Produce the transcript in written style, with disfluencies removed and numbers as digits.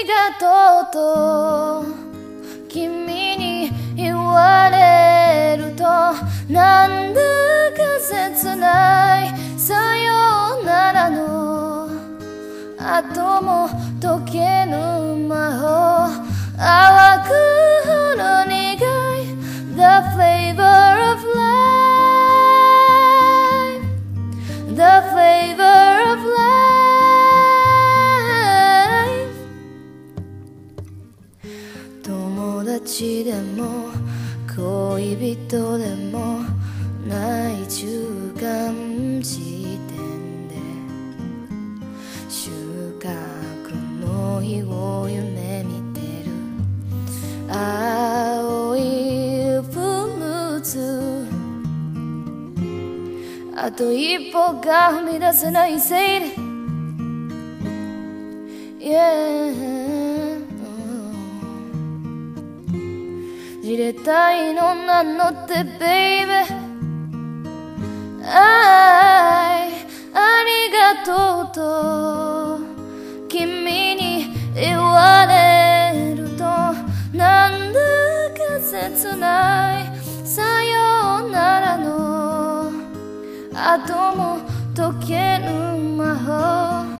がとうと君に言われるとなんだか切ないさよならの後も解けぬ魔法淡くほろ苦い The flavor of life The flavor of life 友達でも恋人でもない中間地点で収穫の日を夢見てる青いフルーツあと一歩が踏み出せないせいで、じれったいのなのってベイベーありがとうと君に言われるとなんだか切ないさよならの後も解けぬ魔法